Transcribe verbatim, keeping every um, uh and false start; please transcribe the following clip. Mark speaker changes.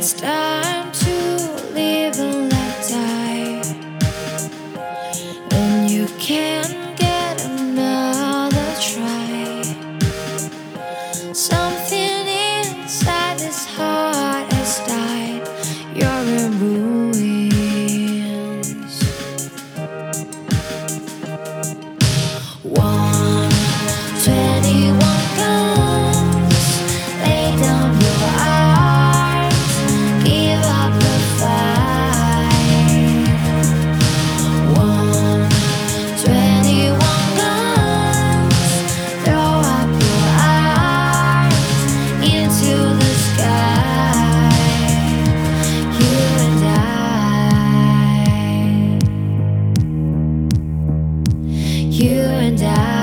Speaker 1: It's time to live and let die. When you can't get another try, something inside this heart has died. You're in ruins. One twenty-one guns, lay down your arms, give up the fight. One twenty-one guns, throw up your arms into the sky. You and I, you and I.